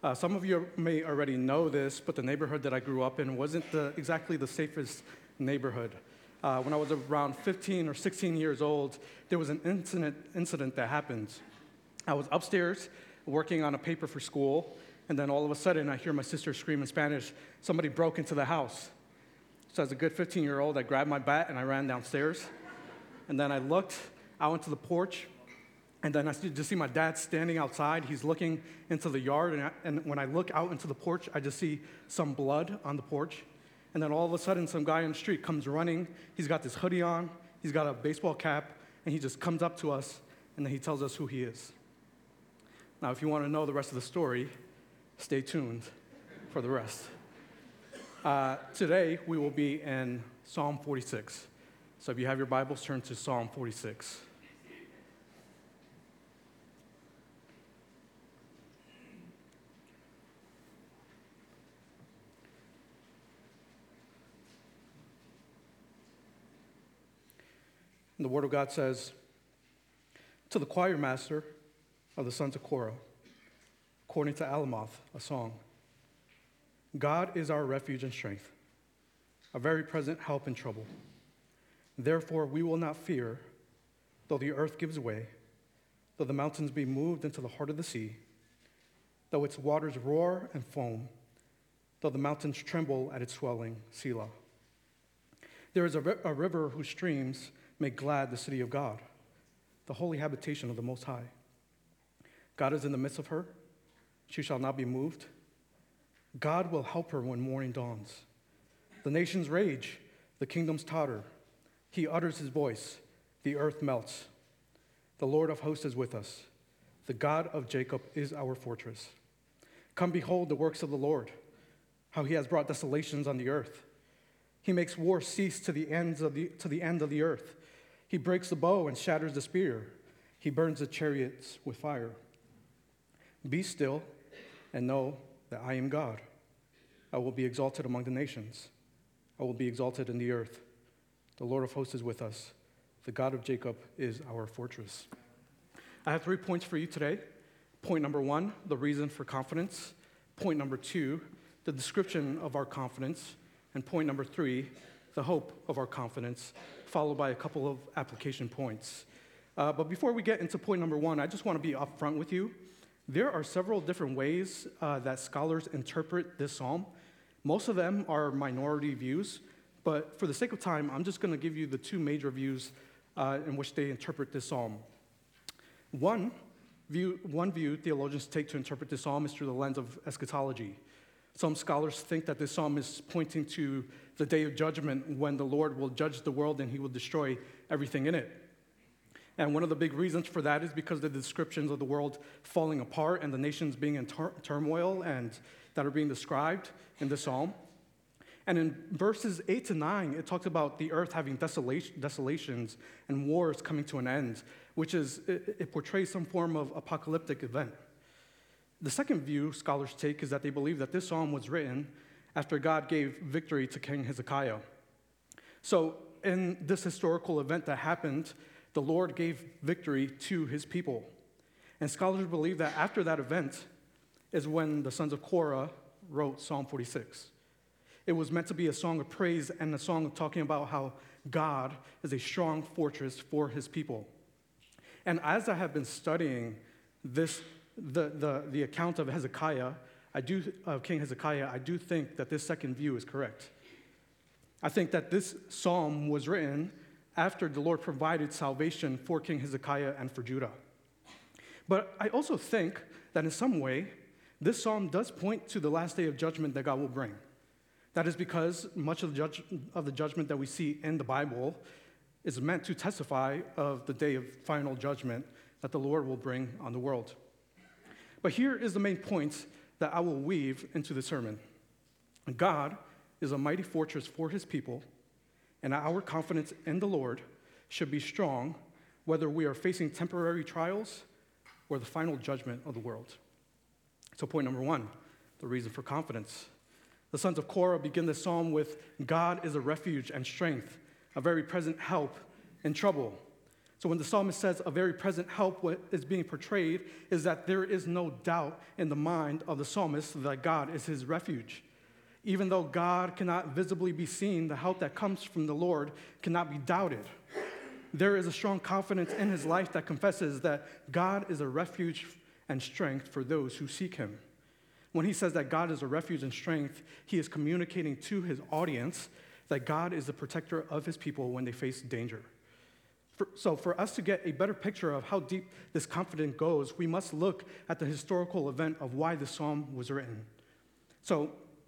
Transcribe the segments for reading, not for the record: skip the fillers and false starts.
Some of you may already know this, but the neighborhood that I grew up in wasn't exactly the safest neighborhood. When I was around 15 or 16 years old, there was an incident that happened. I was upstairs working on a paper for school, and then all of a sudden I hear my sister scream in Spanish, "Somebody broke into the house." So as a good 15-year-old, I grabbed my bat and I ran downstairs. And then I looked out into the porch, and then I just see my dad standing outside. He's looking into the yard, and when I look out into the porch, I just see some blood on the porch. And then all of a sudden, some guy on the street comes running. He's got this hoodie on, he's got a baseball cap, and he just comes up to us, and then he tells us who he is. Now, if you want to know the rest of the story, stay tuned for the rest. Today, we will be in Psalm 46. So if you have your Bibles, turn to Psalm 46. And the Word of God says, "To the choir master of the sons of Korah, according to Alamoth, a song. God is our refuge and strength, a very present help in trouble. Therefore we will not fear, though the earth gives way, though the mountains be moved into the heart of the sea, though its waters roar and foam, though the mountains tremble at its swelling, Selah. There is a river whose streams make glad the city of God, the holy habitation of the Most High. God is in the midst of her. She shall not be moved. God will help her when morning dawns. The nations rage, the kingdoms totter. He utters his voice, the earth melts. The Lord of hosts is with us. The God of Jacob is our fortress. Come behold the works of the Lord, how he has brought desolations on the earth. He makes war cease to the end of the earth. He breaks the bow and shatters the spear. He burns the chariots with fire. Be still and know that I am God. I will be exalted among the nations. I will be exalted in the earth. The Lord of hosts is with us. The God of Jacob is our fortress." I have 3 points for you today. Point number 1, the reason for confidence. Point number 2, the description of our confidence. And point number 3, the hope of our confidence, followed by a couple of application points. But before we get into point number 1, I just want to be upfront with you. There are several different ways that scholars interpret this psalm. Most of them are minority views, but for the sake of time, I'm just going to give you the 2 major views in which they interpret this psalm. One view theologians take to interpret this psalm is through the lens of eschatology. Some scholars think that this psalm is pointing to the day of judgment when the Lord will judge the world and he will destroy everything in it. And one of the big reasons for that is because of the descriptions of the world falling apart and the nations being in turmoil and that are being described in this psalm. And in verses 8 to 9, it talks about the earth having desolations and wars coming to an end, which is, it portrays some form of apocalyptic event. The second view scholars take is that they believe that this psalm was written after God gave victory to King Hezekiah. So in this historical event that happened, the Lord gave victory to his people. And scholars believe that after that event is when the sons of Korah wrote Psalm 46. It was meant to be a song of praise and a song of talking about how God is a strong fortress for his people. And as I have been studying the account of Hezekiah, of King Hezekiah, I do think that this second view is correct. I think that this psalm was written after the Lord provided salvation for King Hezekiah and for Judah. But I also think that in some way, this psalm does point to the last day of judgment that God will bring. That is because much of the judgment that we see in the Bible is meant to testify of the day of final judgment that the Lord will bring on the world. But here is the main point that I will weave into the sermon. God is a mighty fortress for his people, and our confidence in the Lord should be strong whether we are facing temporary trials or the final judgment of the world. So point number 1, the reason for confidence. The sons of Korah begin this psalm with, "God is a refuge and strength, a very present help in trouble." So when the psalmist says a very present help, what is being portrayed is that there is no doubt in the mind of the psalmist that God is his refuge. Even though God cannot visibly be seen, the help that comes from the Lord cannot be doubted. There is a strong confidence in his life that confesses that God is a refuge and strength for those who seek him. When he says that God is a refuge and strength, he is communicating to his audience that God is the protector of his people when they face danger. So for us to get a better picture of how deep this confidence goes, we must look at the historical event of why the psalm was written. So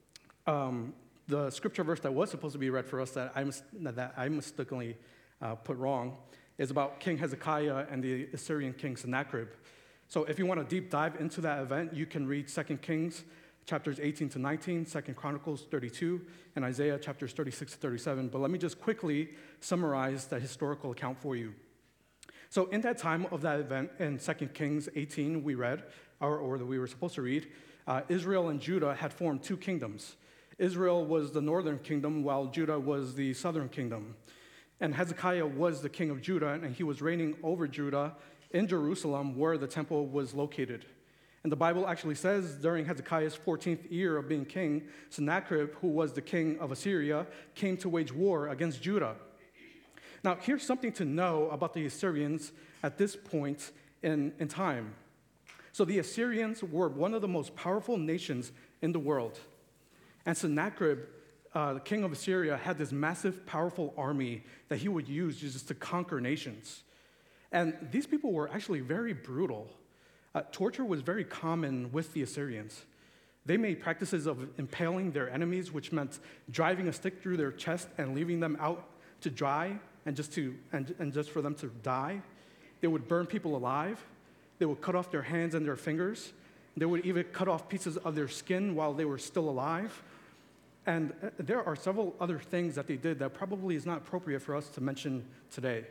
the scripture verse that was supposed to be read for us that I mistakenly put wrong is about King Hezekiah and the Assyrian king Sennacherib. So if you want a deep dive into that event, you can read 2 Kings chapters 18 to 19, 2 Chronicles 32, and Isaiah chapters 36 to 37. But let me just quickly summarize the historical account for you. So in that time of that event, in 2 Kings 18, we read, or that we were supposed to read, Israel and Judah had formed two kingdoms. Israel was the northern kingdom, while Judah was the southern kingdom. And Hezekiah was the king of Judah, and he was reigning over Judah in Jerusalem, where the temple was located. And the Bible actually says during Hezekiah's 14th year of being king, Sennacherib, who was the king of Assyria, came to wage war against Judah. Now, here's something to know about the Assyrians at this point in time. So the Assyrians were one of the most powerful nations in the world. And Sennacherib, the king of Assyria, had this massive, powerful army that he would use just to conquer nations. And these people were actually very brutal. Torture was very common with the Assyrians. They made practices of impaling their enemies, which meant driving a stick through their chest and leaving them out to dry and just for them to die. They would burn people alive. They would cut off their hands and their fingers. They would even cut off pieces of their skin while they were still alive. And there are several other things that they did that probably is not appropriate for us to mention today.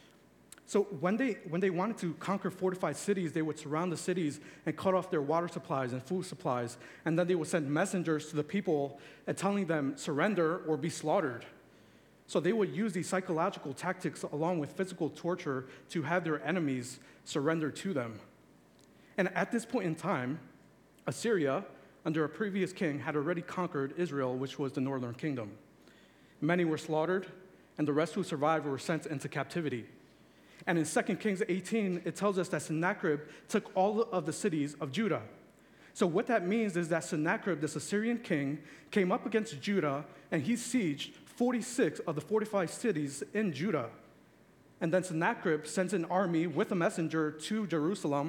So when they wanted to conquer fortified cities, they would surround the cities and cut off their water supplies and food supplies, and then they would send messengers to the people and telling them surrender or be slaughtered. So they would use these psychological tactics along with physical torture to have their enemies surrender to them. And at this point in time, Assyria, under a previous king, had already conquered Israel, which was the northern kingdom. Many were slaughtered, and the rest who survived were sent into captivity. And in 2 Kings 18, it tells us that Sennacherib took all of the cities of Judah. So what that means is that Sennacherib, this Assyrian king, came up against Judah, and he sieged 46 of the fortified cities in Judah. And then Sennacherib sends an army with a messenger to Jerusalem,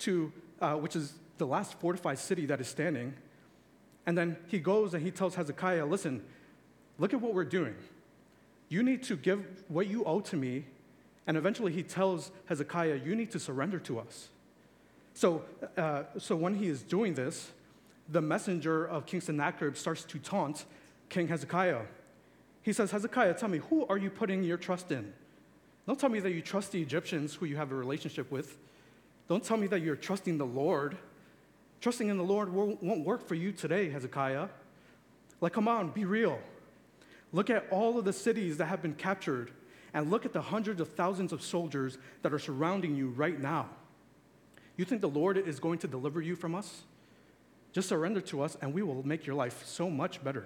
which is the last fortified city that is standing. And then he goes and he tells Hezekiah, listen, look at what we're doing. You need to give what you owe to me. And eventually he tells Hezekiah, you need to surrender to us. So when he is doing this, the messenger of King Sennacherib starts to taunt King Hezekiah. He says, Hezekiah, tell me, who are you putting your trust in? Don't tell me that you trust the Egyptians who you have a relationship with. Don't tell me that you're trusting the Lord. Trusting in the Lord won't work for you today, Hezekiah. Like, come on, be real. Look at all of the cities that have been captured, and look at the hundreds of thousands of soldiers that are surrounding you right now. You think the Lord is going to deliver you from us? Just surrender to us, and we will make your life so much better.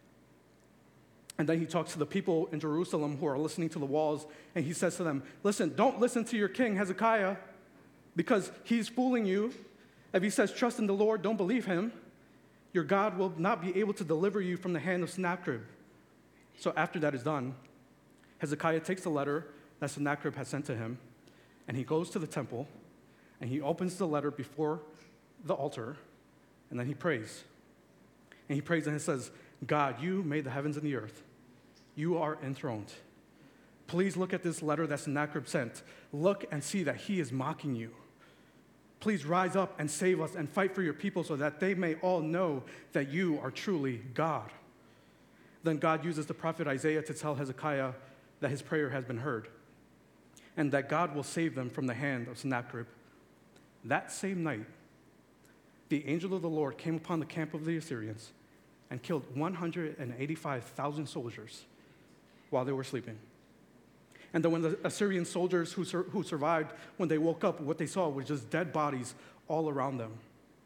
And then he talks to the people in Jerusalem who are listening to the walls, and he says to them, listen, don't listen to your king, Hezekiah, because he's fooling you. If he says, trust in the Lord, don't believe him. Your God will not be able to deliver you from the hand of Sennacherib. So after that is done, Hezekiah takes the letter that Sennacherib had sent to him, and he goes to the temple, and he opens the letter before the altar, and then he prays. And he prays and he says, God, you made the heavens and the earth. You are enthroned. Please look at this letter that Sennacherib sent. Look and see that he is mocking you. Please rise up and save us and fight for your people so that they may all know that you are truly God. Then God uses the prophet Isaiah to tell Hezekiah that his prayer has been heard and that God will save them from the hand of Sennacherib. That same night, the angel of the Lord came upon the camp of the Assyrians and killed 185,000 soldiers while they were sleeping. And then when the Assyrian soldiers who survived, when they woke up, what they saw was just dead bodies all around them.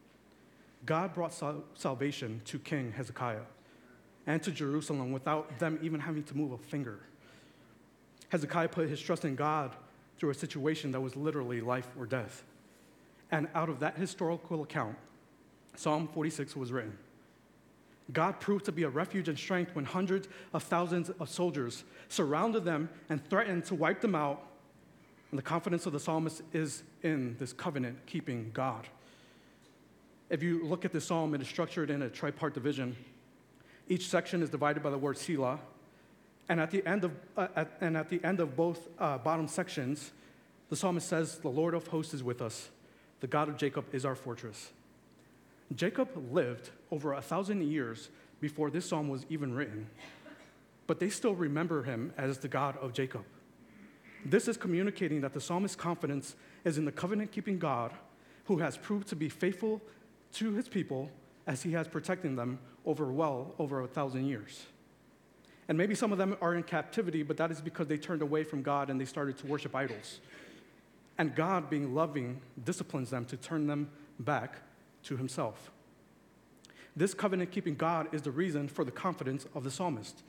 God brought salvation to King Hezekiah and to Jerusalem without them even having to move a finger. Hezekiah put his trust in God through a situation that was literally life or death. And out of that historical account, Psalm 46 was written. God proved to be a refuge and strength when hundreds of thousands of soldiers surrounded them and threatened to wipe them out. And the confidence of the psalmist is in this covenant-keeping God. If you look at the psalm, it is structured in a tripart division. Each section is divided by the word Selah. And at the end of both bottom sections, the psalmist says, "The Lord of hosts is with us. The God of Jacob is our fortress." Jacob lived over 1,000 years before this psalm was even written, but they still remember him as the God of Jacob. This is communicating that the psalmist's confidence is in the covenant-keeping God who has proved to be faithful to his people as he has protected them over 1,000 years. And maybe some of them are in captivity, but that is because they turned away from God and they started to worship idols. And God, being loving, disciplines them to turn them back to himself. This covenant-keeping God is the reason for the confidence of the psalmist.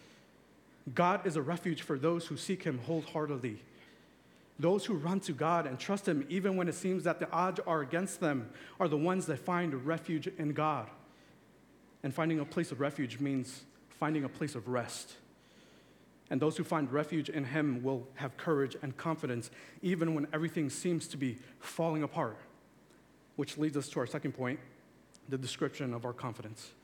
God is a refuge for those who seek him wholeheartedly. Those who run to God and trust him even when it seems that the odds are against them are the ones that find refuge in God. And finding a place of refuge means finding a place of rest. And those who find refuge in him will have courage and confidence even when everything seems to be falling apart. Which leads us to our second point, the description of our confidence.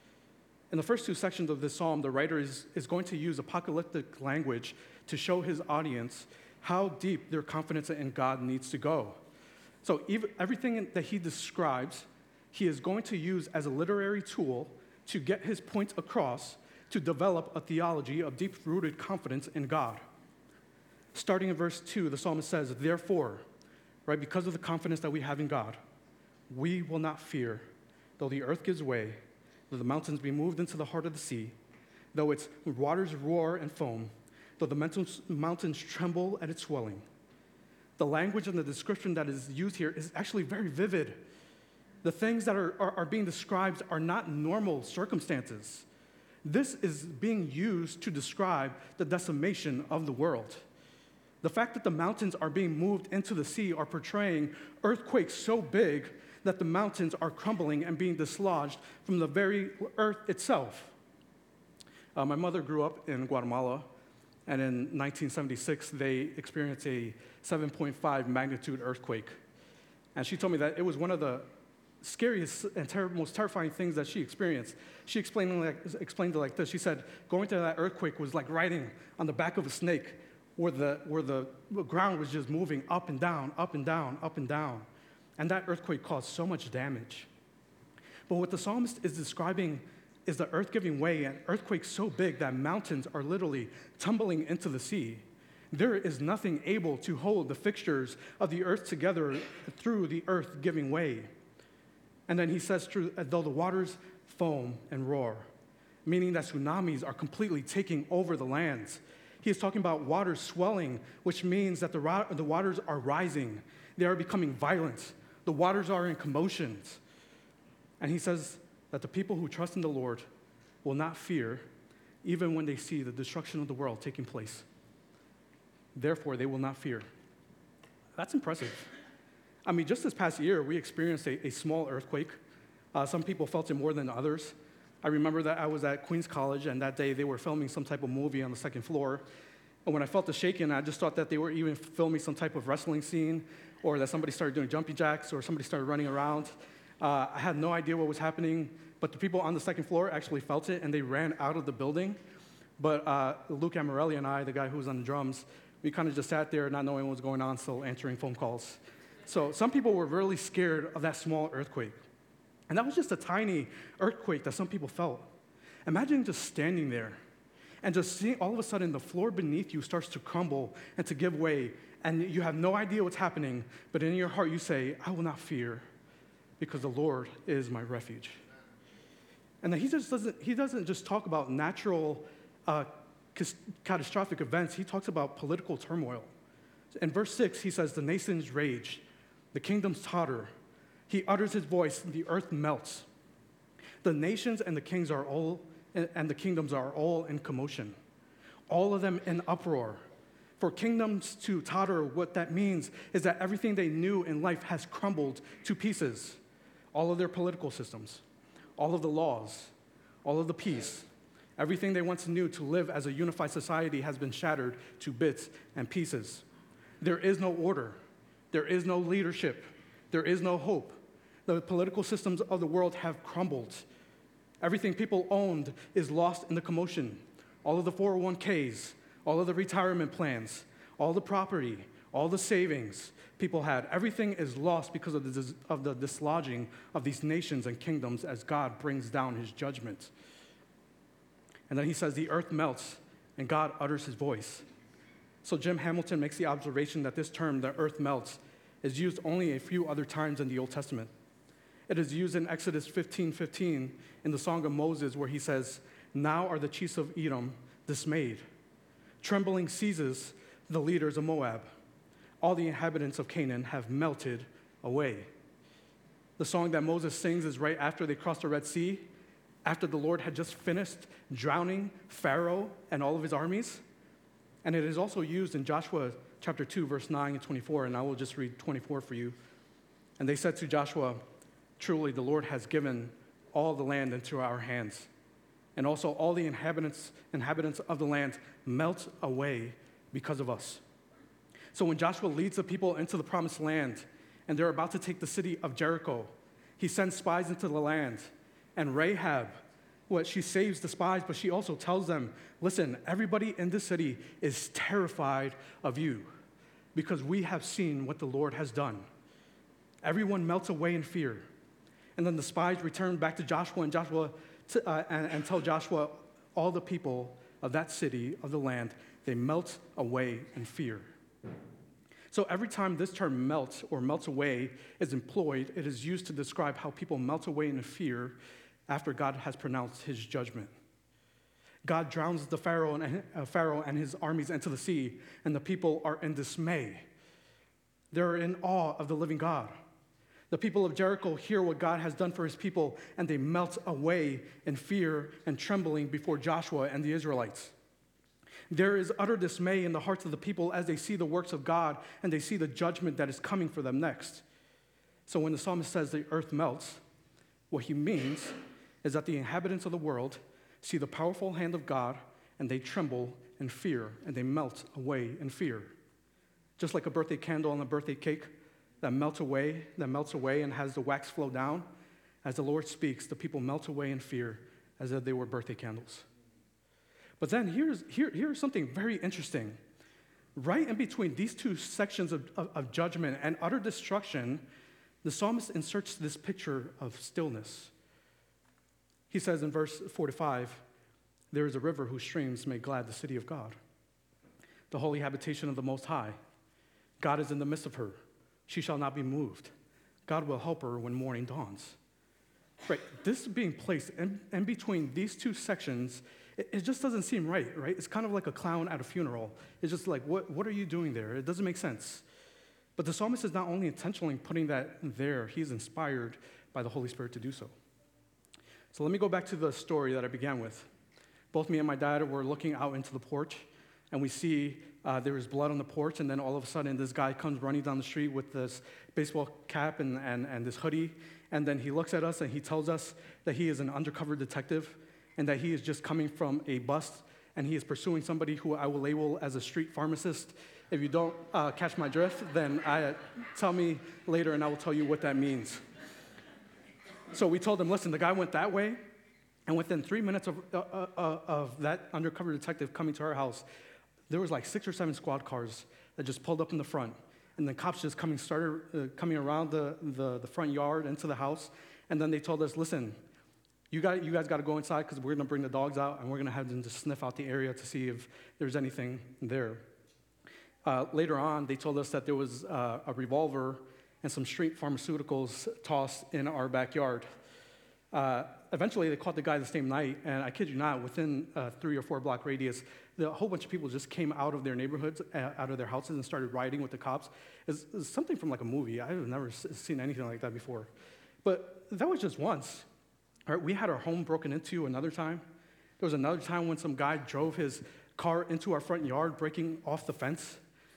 In the first two sections of this psalm, the writer is going to use apocalyptic language to show his audience how deep their confidence in God needs to go. So everything that he describes, he is going to use as a literary tool to get his point across, to develop a theology of deep-rooted confidence in God. Starting in verse 2, the psalmist says, "Therefore," right, because of the confidence that we have in God, "we will not fear, though the earth gives way, though the mountains be moved into the heart of the sea, though its waters roar and foam, though the mountains tremble at its swelling." The language and the description that is used here is actually very vivid. The things that are being described are not normal circumstances. This is being used to describe the decimation of the world. The fact that the mountains are being moved into the sea are portraying earthquakes so big that the mountains are crumbling and being dislodged from the very earth itself. My mother grew up in Guatemala, and in 1976, they experienced a 7.5 magnitude earthquake. And she told me that it was one of the scariest and most terrifying things that she experienced. She explained it like this. She said, going through that earthquake was like riding on the back of a snake where the ground was just moving up and down, up and down, up and down. And that earthquake caused so much damage. But what the psalmist is describing is the earth giving way, an earthquake so big that mountains are literally tumbling into the sea. There is nothing able to hold the fixtures of the earth together through the earth giving way. And then he says, though the waters foam and roar, meaning that tsunamis are completely taking over the lands. He is talking about waters swelling, which means that the waters are rising. They are becoming violent. The waters are in commotions. And he says that the people who trust in the Lord will not fear, even when they see the destruction of the world taking place. Therefore, they will not fear. That's impressive. I mean, just this past year, we experienced a small earthquake. Some people felt it more than others. I remember that I was at Queens College, and that day they were filming some type of movie on the second floor. And when I felt the shaking, I just thought that they were even filming some type of wrestling scene, or that somebody started doing jumping jacks, or somebody started running around. I had no idea what was happening, but the people on the second floor actually felt it, and they ran out of the building. But Luke Amarelli and I, the guy who was on the drums, we kind of just sat there not knowing what was going on, still answering phone calls. So some people were really scared of that small earthquake. And that was just a tiny earthquake that some people felt. Imagine just standing there and just seeing all of a sudden the floor beneath you starts to crumble and to give way, and you have no idea what's happening, but in your heart you say, I will not fear because the Lord is my refuge. And then he doesn't just talk about natural catastrophic events, he talks about political turmoil. In verse 6, he says, the nations rage, the kingdoms totter. He utters his voice, the earth melts. The nations and the kings are all, and the kingdoms are all in commotion, all of them in uproar. For kingdoms to totter, what that means is that everything they knew in life has crumbled to pieces. All of their political systems, all of the laws, all of the peace, everything they once knew to live as a unified society has been shattered to bits and pieces. There is no order. There is no leadership. There is no hope. The political systems of the world have crumbled. Everything people owned is lost in the commotion. All of the 401ks, all of the retirement plans, all the property, all the savings people had, everything is lost because of the dislodging of these nations and kingdoms as God brings down his judgment. And then he says, the earth melts and God utters his voice. So Jim Hamilton makes the observation that this term, the earth melts, is used only a few other times in the Old Testament. It is used in Exodus 15:15 in the Song of Moses, where he says, now are the chiefs of Edom dismayed. Trembling seizes the leaders of Moab. All the inhabitants of Canaan have melted away. The song that Moses sings is right after they crossed the Red Sea, after the Lord had just finished drowning Pharaoh and all of his armies. And it is also used in Joshua chapter 2, verse 9 and 24, and I will just read 24 for you. And they said to Joshua, truly the Lord has given all the land into our hands, and also all the inhabitants of the land melt away because of us. So when Joshua leads the people into the promised land, and they're about to take the city of Jericho, he sends spies into the land, and Rahab, she saves the spies, but she also tells them, listen, everybody in this city is terrified of you because we have seen what the Lord has done. Everyone melts away in fear. And then the spies return back to Joshua and tell Joshua, all the people of that city, of the land, they melt away in fear. So every time this term melts or melts away is employed, it is used to describe how people melt away in fear after God has pronounced his judgment. God drowns the Pharaoh and his armies into the sea, and the people are in dismay. They're in awe of the living God. The people of Jericho hear what God has done for his people, and they melt away in fear and trembling before Joshua and the Israelites. There is utter dismay in the hearts of the people as they see the works of God and they see the judgment that is coming for them next. So when the psalmist says the earth melts, what he means is that the inhabitants of the world see the powerful hand of God and they tremble in fear and they melt away in fear. Just like a birthday candle on a birthday cake that melts away and has the wax flow down, as the Lord speaks, the people melt away in fear as if they were birthday candles. But then here's something very interesting. Right in between these two sections of judgment and utter destruction, the psalmist inserts this picture of stillness. He says in verse 4-5, there is a river whose streams make glad the city of God, the holy habitation of the Most High. God is in the midst of her. She shall not be moved. God will help her when morning dawns. Right, this being placed in between these two sections, it just doesn't seem right? It's kind of like a clown at a funeral. It's just like, what are you doing there? It doesn't make sense. But the psalmist is not only intentionally putting that there, he's inspired by the Holy Spirit to do so. So let me go back to the story that I began with. Both me and my dad were looking out into the porch, and we see there is blood on the porch, and then all of a sudden this guy comes running down the street with this baseball cap and this hoodie, and then he looks at us and he tells us that he is an undercover detective and that he is just coming from a bust and he is pursuing somebody who I will label as a street pharmacist. If you don't catch my drift, then tell me later and I will tell you what that means. So we told him, listen, the guy went that way, and within 3 minutes of that undercover detective coming to our house, there was like 6 or 7 squad cars that just pulled up in the front. And the cops just started coming around the front yard into the house. And then they told us, listen, you guys got to go inside because we're going to bring the dogs out and we're going to have them just sniff out the area to see if there's anything there. Later on, they told us that there was a revolver and some street pharmaceuticals tossed in our backyard. Eventually, they caught the guy the same night, and I kid you not, within a 3 or 4 block radius, a whole bunch of people just came out of their neighborhoods, out of their houses, and started rioting with the cops. It's something from like a movie. I've never seen anything like that before. But that was just once. All right, we had our home broken into another time. There was another time when some guy drove his car into our front yard, breaking off the fence.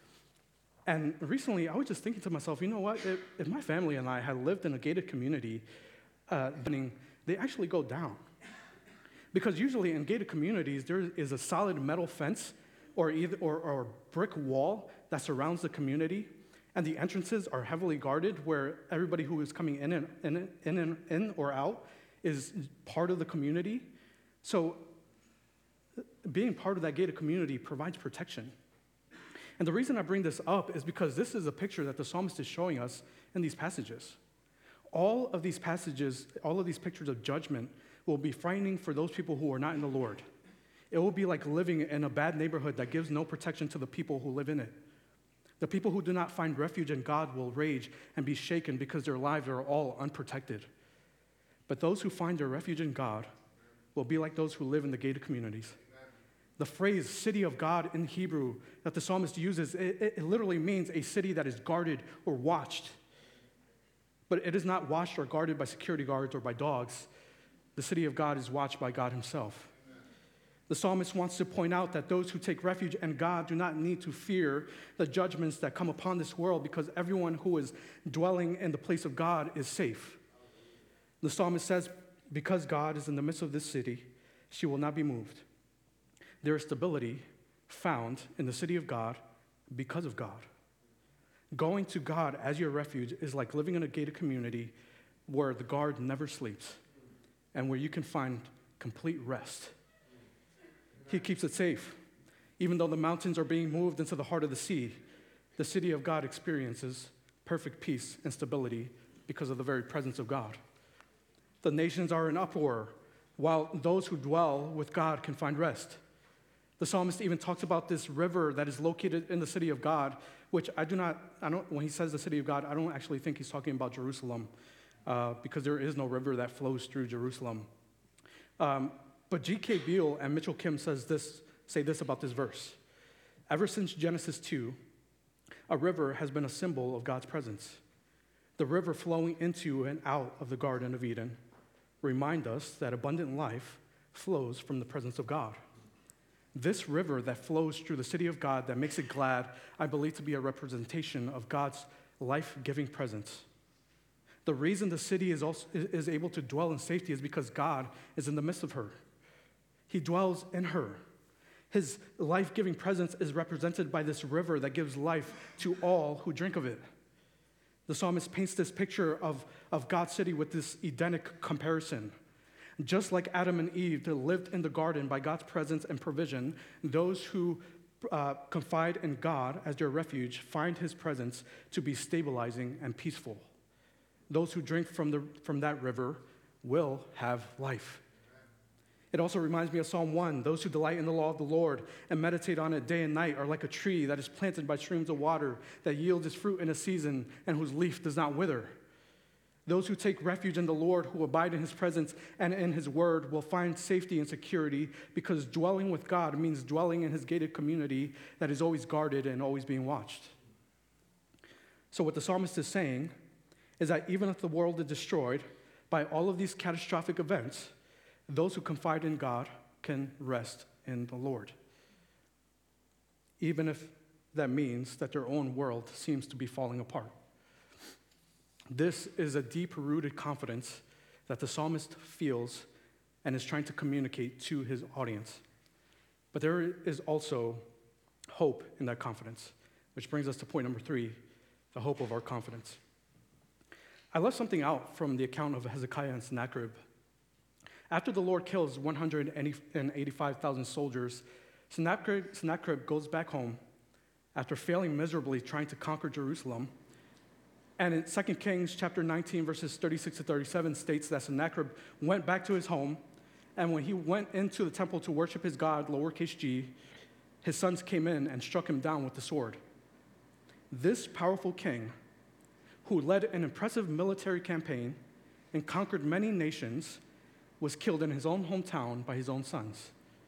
And recently, I was just thinking to myself, you know what? If my family and I had lived in a gated community, they actually go down. Because usually in gated communities, there is a solid metal fence or a brick wall that surrounds the community, and the entrances are heavily guarded where everybody who is coming in or out is part of the community. So being part of that gated community provides protection. And the reason I bring this up is because this is a picture that the psalmist is showing us in these passages. All of these passages, all of these pictures of judgment will be frightening for those people who are not in the Lord. It will be like living in a bad neighborhood that gives no protection to the people who live in it. The people who do not find refuge in God will rage and be shaken because their lives are all unprotected. But those who find their refuge in God will be like those who live in the gated communities. The phrase city of God in Hebrew that the psalmist uses, it literally means a city that is guarded or watched. But it is not watched or guarded by security guards or by dogs. The city of God is watched by God himself. The psalmist wants to point out that those who take refuge in God do not need to fear the judgments that come upon this world because everyone who is dwelling in the place of God is safe. The psalmist says, because God is in the midst of this city, she will not be moved. There is stability found in the city of God because of God. Going to God as your refuge is like living in a gated community where the guard never sleeps and where you can find complete rest. He keeps it safe. Even though the mountains are being moved into the heart of the sea, the city of God experiences perfect peace and stability because of the very presence of God. The nations are in uproar, while those who dwell with God can find rest. The psalmist even talks about this river that is located in the city of God, which when he says the city of God, I don't actually think he's talking about Jerusalem, because there is no river that flows through Jerusalem. But G.K. Beale and Mitchell Kim say this about this verse. Ever since Genesis 2, a river has been a symbol of God's presence. The river flowing into and out of the Garden of Eden remind us that abundant life flows from the presence of God. This river that flows through the city of God that makes it glad, I believe to be a representation of God's life-giving presence. The reason the city is able to dwell in safety is because God is in the midst of her. He dwells in her. His life-giving presence is represented by this river that gives life to all who drink of it. The psalmist paints this picture of God's city with this Edenic comparison. Just like Adam and Eve that lived in the garden by God's presence and provision, those who confide in God as their refuge find his presence to be stabilizing and peaceful. Those who drink from that river will have life. It also reminds me of Psalm 1. Those who delight in the law of the Lord and meditate on it day and night are like a tree that is planted by streams of water that yields its fruit in a season and whose leaf does not wither. Those who take refuge in the Lord, who abide in his presence and in his word, will find safety and security because dwelling with God means dwelling in his gated community that is always guarded and always being watched. So what the psalmist is saying is that even if the world is destroyed by all of these catastrophic events, those who confide in God can rest in the Lord, even if that means that their own world seems to be falling apart. This is a deep-rooted confidence that the psalmist feels and is trying to communicate to his audience. But there is also hope in that confidence, which brings us to point number 3, the hope of our confidence. I left something out from the account of Hezekiah and Sennacherib. After the Lord kills 185,000 soldiers, Sennacherib goes back home after failing miserably trying to conquer Jerusalem. And in 2 Kings chapter 19, verses 36 to 37 states that Sennacherib went back to his home, and when he went into the temple to worship his god, lowercase g, his sons came in and struck him down with the sword. This powerful king, who led an impressive military campaign and conquered many nations, was killed in his own hometown by his own sons.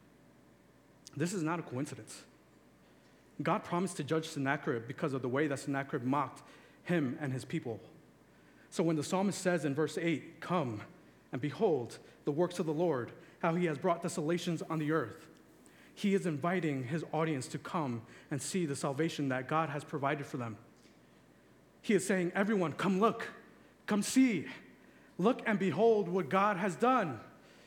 This is not a coincidence. God promised to judge Sennacherib because of the way that Sennacherib mocked him and his people. So when the psalmist says in verse 8, "Come and behold the works of the Lord, how he has brought desolations on the earth," he is inviting his audience to come and see the salvation that God has provided for them. He is saying, everyone, come look, come see, look and behold what God has done.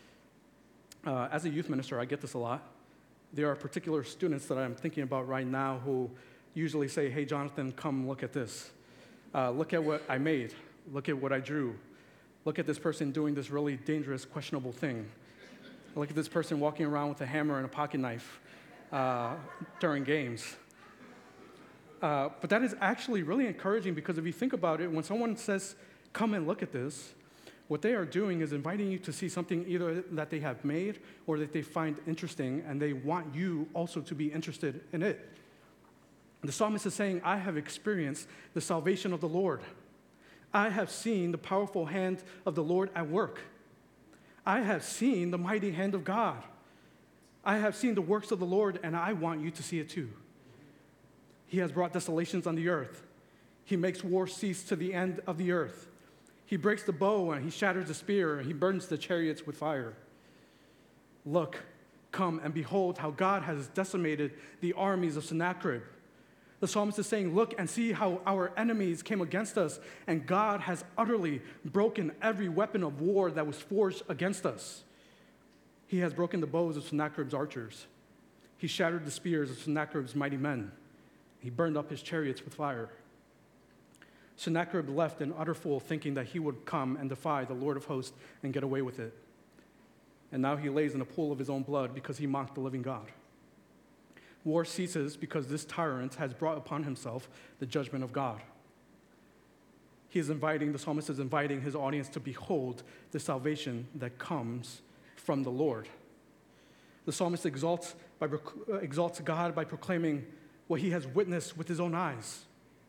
As a youth minister, I get this a lot. There are particular students that I'm thinking about right now who usually say, "Hey, Jonathan, come look at this. Look at what I made. Look at what I drew. Look at this person doing this really dangerous, questionable thing. Look at this person walking around with a hammer and a pocket knife during games." But that is actually really encouraging, because if you think about it, when someone says, "Come and look at this," what they are doing is inviting you to see something either that they have made or that they find interesting, and they want you also to be interested in it. The psalmist is saying, "I have experienced the salvation of the Lord. I have seen the powerful hand of the Lord at work. I have seen the mighty hand of God. I have seen the works of the Lord, and I want you to see it too. He has brought desolations on the earth. He makes war cease to the end of the earth. He breaks the bow and he shatters the spear, and he burns the chariots with fire. Look, come and behold how God has decimated the armies of Sennacherib." The psalmist is saying, look and see how our enemies came against us, and God has utterly broken every weapon of war that was forged against us. He has broken the bows of Sennacherib's archers. He shattered the spears of Sennacherib's mighty men. He burned up his chariots with fire. Sennacherib left in utter fool, thinking that he would come and defy the Lord of hosts and get away with it. And now he lays in a pool of his own blood because he mocked the living God. War ceases because this tyrant has brought upon himself the judgment of God. The psalmist is inviting his audience to behold the salvation that comes from the Lord. The psalmist exalts God by proclaiming what he has witnessed with his own eyes.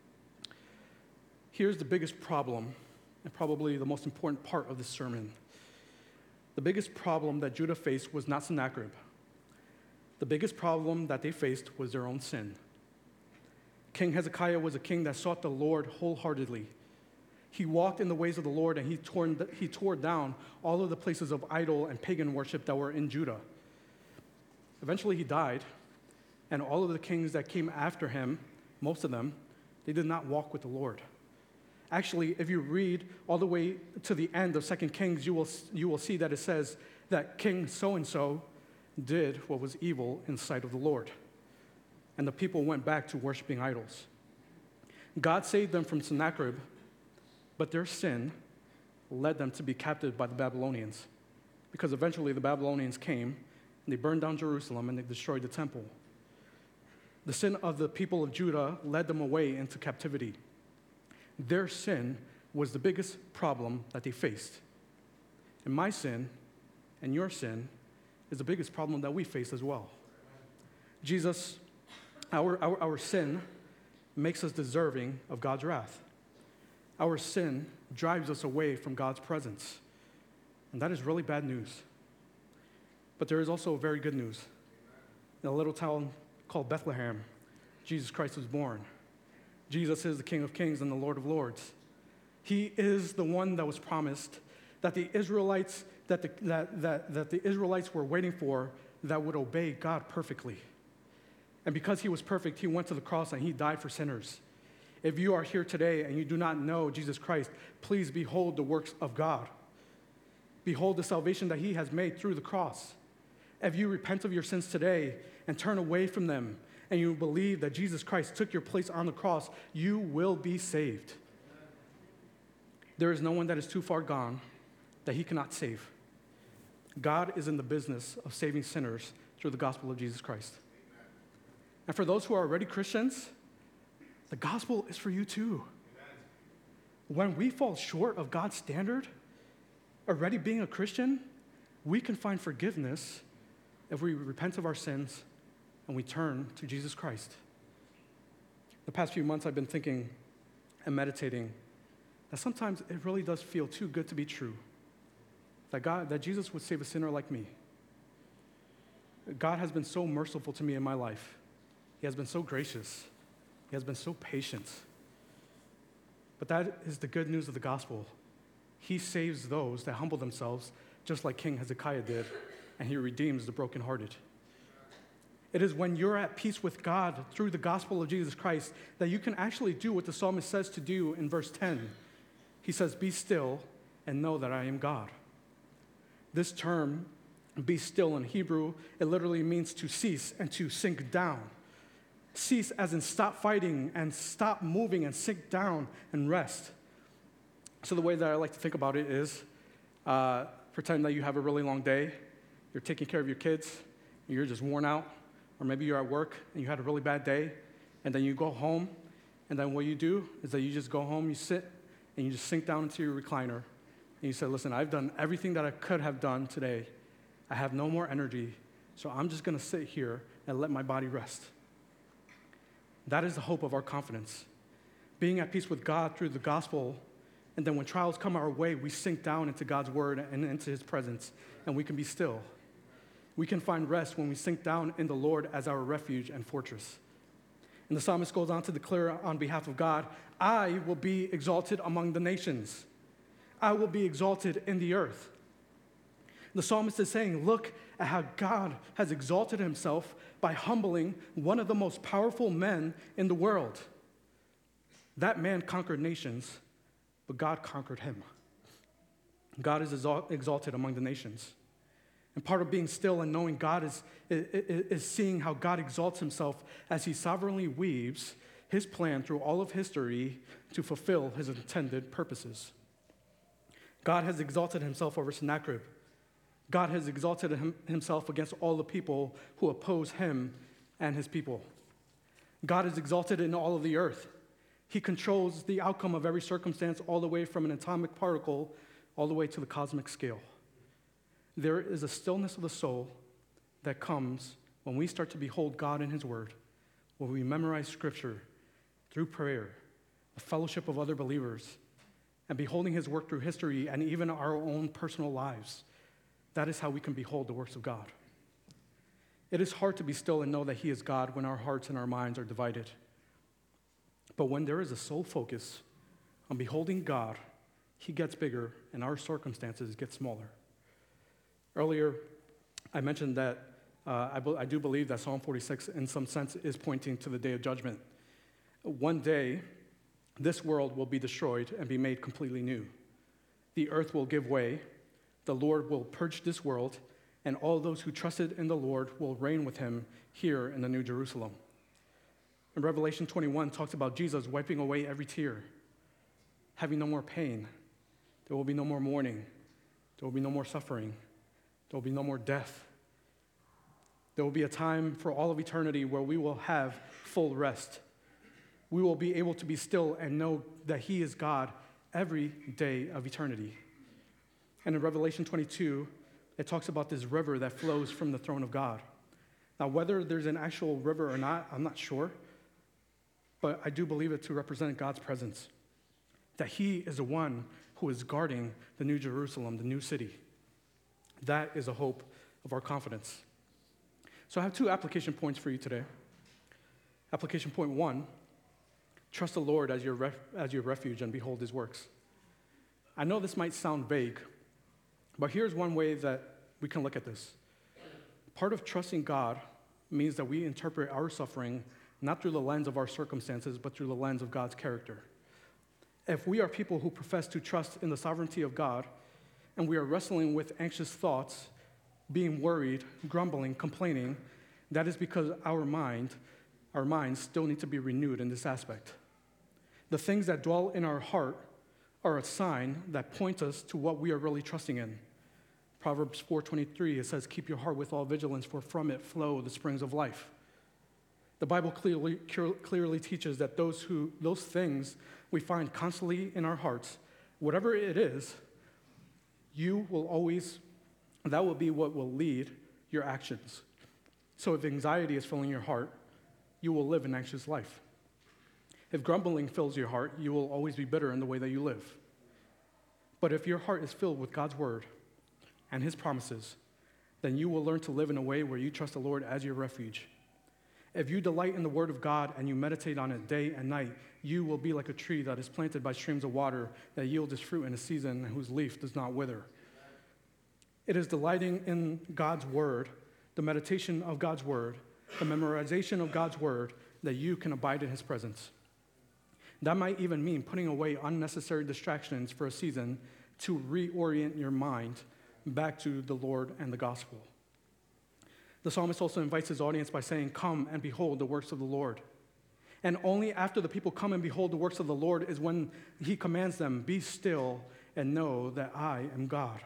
Here's the biggest problem, and probably the most important part of this sermon. The biggest problem that Judah faced was not Sennacherib. The biggest problem that they faced was their own sin. King Hezekiah was a king that sought the Lord wholeheartedly. He walked in the ways of the Lord, and he tore down all of the places of idol and pagan worship that were in Judah. Eventually he died, and all of the kings that came after him, most of them, they did not walk with the Lord. Actually, if you read all the way to the end of 2 Kings, you will see that it says that King so-and-so did what was evil in the sight of the Lord. And the people went back to worshiping idols. God saved them from Sennacherib, but their sin led them to be captive by the Babylonians, because eventually the Babylonians came and they burned down Jerusalem and they destroyed the temple. The sin of the people of Judah led them away into captivity. Their sin was the biggest problem that they faced. And my sin and your sin is the biggest problem that we face as well. Jesus, our sin makes us deserving of God's wrath. Our sin drives us away from God's presence. And that is really bad news. But there is also very good news. In a little town called Bethlehem, Jesus Christ was born. Jesus is the King of Kings and the Lord of Lords. He is the one that was promised that the Israelites the Israelites were waiting for, that would obey God perfectly. And because he was perfect, he went to the cross and he died for sinners. If you are here today and you do not know Jesus Christ, please behold the works of God. Behold the salvation that he has made through the cross. If you repent of your sins today and turn away from them, and you believe that Jesus Christ took your place on the cross, you will be saved. There is no one that is too far gone that he cannot save. God is in the business of saving sinners through the gospel of Jesus Christ. And for those who are already Christians, the gospel is for you too. When we fall short of God's standard, already being a Christian, we can find forgiveness if we repent of our sins and we turn to Jesus Christ. The past few months I've been thinking and meditating that sometimes it really does feel too good to be true that Jesus would save a sinner like me. God has been so merciful to me in my life. He has been so gracious. He has been so patient. But that is the good news of the gospel. He saves those that humble themselves, just like King Hezekiah did, and he redeems the brokenhearted. It is when you're at peace with God through the gospel of Jesus Christ that you can actually do what the psalmist says to do in verse 10. He says, "Be still and know that I am God." This term, be still in Hebrew, it literally means to cease and to sink down. Cease as in stop fighting and stop moving and sink down and rest. So the way that I like to think about it is, pretend that you have a really long day, you're taking care of your kids, and you're just worn out, or maybe you're at work and you had a really bad day, and then you go home, and then what you do is that you just go home, you sit, and you just sink down into your recliner, and you say, listen, I've done everything that I could have done today. I have no more energy, so I'm just going to sit here and let my body rest. That is the hope of our confidence. Being at peace with God through the gospel, and then when trials come our way, we sink down into God's word and into his presence, and we can be still. We can find rest when we sink down in the Lord as our refuge and fortress. And the psalmist goes on to declare on behalf of God, I will be exalted among the nations. I will be exalted in the earth. The psalmist is saying, look at how God has exalted himself by humbling one of the most powerful men in the world. That man conquered nations, but God conquered him. God is exalted among the nations. And part of being still and knowing God is seeing how God exalts himself as he sovereignly weaves his plan through all of history to fulfill his intended purposes. God has exalted himself over Sennacherib. God has exalted himself against all the people who oppose him and his people. God is exalted in all of the earth. He controls the outcome of every circumstance, all the way from an atomic particle all the way to the cosmic scale. There is a stillness of the soul that comes when we start to behold God in his word, when we memorize scripture through prayer, the fellowship of other believers, and beholding his work through history and even our own personal lives. That is how we can behold the works of God. It is hard to be still and know that he is God when our hearts and our minds are divided. But when there is a sole focus on beholding God, he gets bigger and our circumstances get smaller. Earlier, I mentioned that I do believe that Psalm 46 in some sense is pointing to the day of judgment. One day, this world will be destroyed and be made completely new. The earth will give way. The Lord will purge this world, and all those who trusted in the Lord will reign with him here in the New Jerusalem. And Revelation 21 talks about Jesus wiping away every tear, having no more pain. There will be no more mourning. There will be no more suffering. There will be no more death. There will be a time for all of eternity where we will have full rest. We will be able to be still and know that he is God every day of eternity. And in Revelation 22, it talks about this river that flows from the throne of God. Now, whether there's an actual river or not, I'm not sure, but I do believe it to represent God's presence, that he is the one who is guarding the New Jerusalem, the new city. That is a hope of our confidence. So I have 2 application points for you today. Application point 1, trust the Lord as your refuge and behold his works. I know this might sound vague, but here's one way that we can look at this. Part of trusting God means that we interpret our suffering not through the lens of our circumstances, but through the lens of God's character. If we are people who profess to trust in the sovereignty of God, and we are wrestling with anxious thoughts, being worried, grumbling, complaining, that is because our minds still need to be renewed in this aspect. The things that dwell in our heart are a sign that points us to what we are really trusting in. Proverbs 4:23, it says, keep your heart with all vigilance, for from it flow the springs of life. The Bible clearly teaches that those things we find constantly in our hearts, whatever it is, that will be what will lead your actions. So if anxiety is filling your heart, you will live an anxious life. If grumbling fills your heart, you will always be bitter in the way that you live. But if your heart is filled with God's word, and his promises, then you will learn to live in a way where you trust the Lord as your refuge. If you delight in the word of God and you meditate on it day and night, you will be like a tree that is planted by streams of water that yields its fruit in a season and whose leaf does not wither. It is delighting in God's word, the meditation of God's word, the memorization of God's word, that you can abide in his presence. That might even mean putting away unnecessary distractions for a season to reorient your mind back to the Lord and the gospel. The psalmist also invites his audience by saying, "Come and behold the works of the Lord." And only after the people come and behold the works of the Lord is when he commands them, "Be still and know that I am God."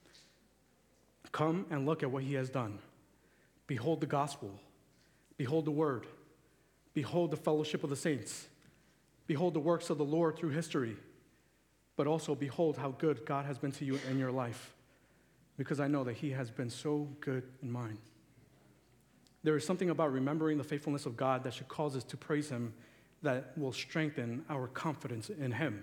Come and look at what he has done. Behold the gospel. Behold the word. Behold the fellowship of the saints. Behold the works of the Lord through history. But also behold how good God has been to you in your life, because I know that he has been so good in mine. There is something about remembering the faithfulness of God that should cause us to praise him, that will strengthen our confidence in him.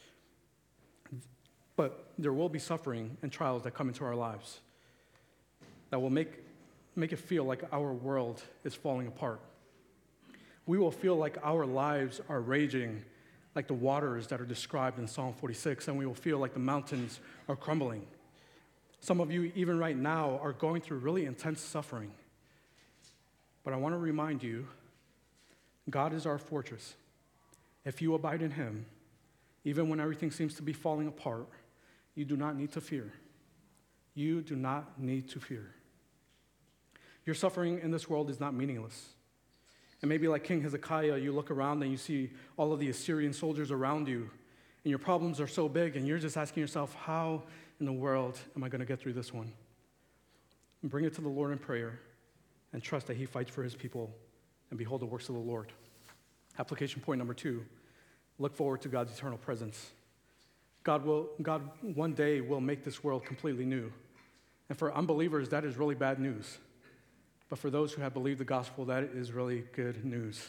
But there will be suffering and trials that come into our lives that will make it feel like our world is falling apart. We will feel like our lives are raging like the waters that are described in Psalm 46, and we will feel like the mountains are crumbling. Some of you, even right now, are going through really intense suffering. But I want to remind you, God is our fortress. If you abide in him, even when everything seems to be falling apart, you do not need to fear. You do not need to fear. Your suffering in this world is not meaningless. And maybe like King Hezekiah, you look around and you see all of the Assyrian soldiers around you, and your problems are so big, and you're just asking yourself, how in the world am I going to get through this one? And bring it to the Lord in prayer and trust that he fights for his people, and behold the works of the Lord. Application point number 2, look forward to God's eternal presence. God one day will make this world completely new. And for unbelievers, that is really bad news. But for those who have believed the gospel, that is really good news.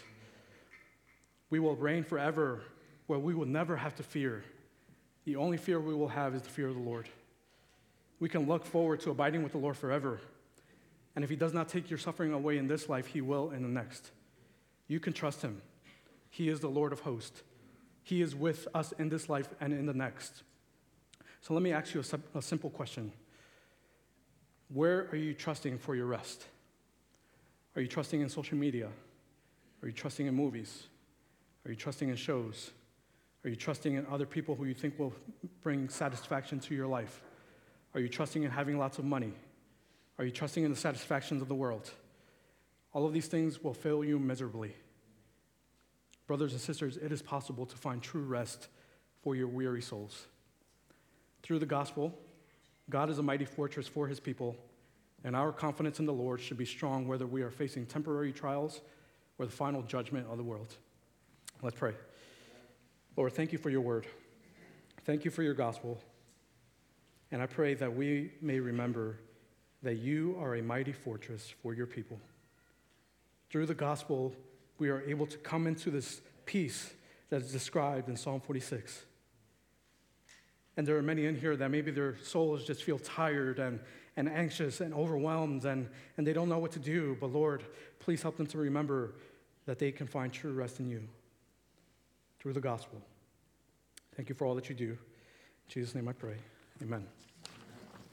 We will reign forever, where we will never have to fear. The only fear we will have is the fear of the Lord. We can look forward to abiding with the Lord forever. And if he does not take your suffering away in this life, he will in the next. You can trust him. He is the Lord of hosts. He is with us in this life and in the next. So let me ask you a simple question. Where are you trusting for your rest? Are you trusting in social media? Are you trusting in movies? Are you trusting in shows? Are you trusting in other people who you think will bring satisfaction to your life? Are you trusting in having lots of money? Are you trusting in the satisfactions of the world? All of these things will fail you miserably. Brothers and sisters, it is possible to find true rest for your weary souls. Through the gospel, God is a mighty fortress for his people, and our confidence in the Lord should be strong whether we are facing temporary trials or the final judgment of the world. Let's pray. Lord, thank you for your word. Thank you for your gospel. And I pray that we may remember that you are a mighty fortress for your people. Through the gospel, we are able to come into this peace that is described in Psalm 46. And there are many in here that maybe their souls just feel tired and anxious and overwhelmed, and they don't know what to do. But Lord, please help them to remember that they can find true rest in you through the gospel. Thank you for all that you do. In Jesus' name I pray. Amen.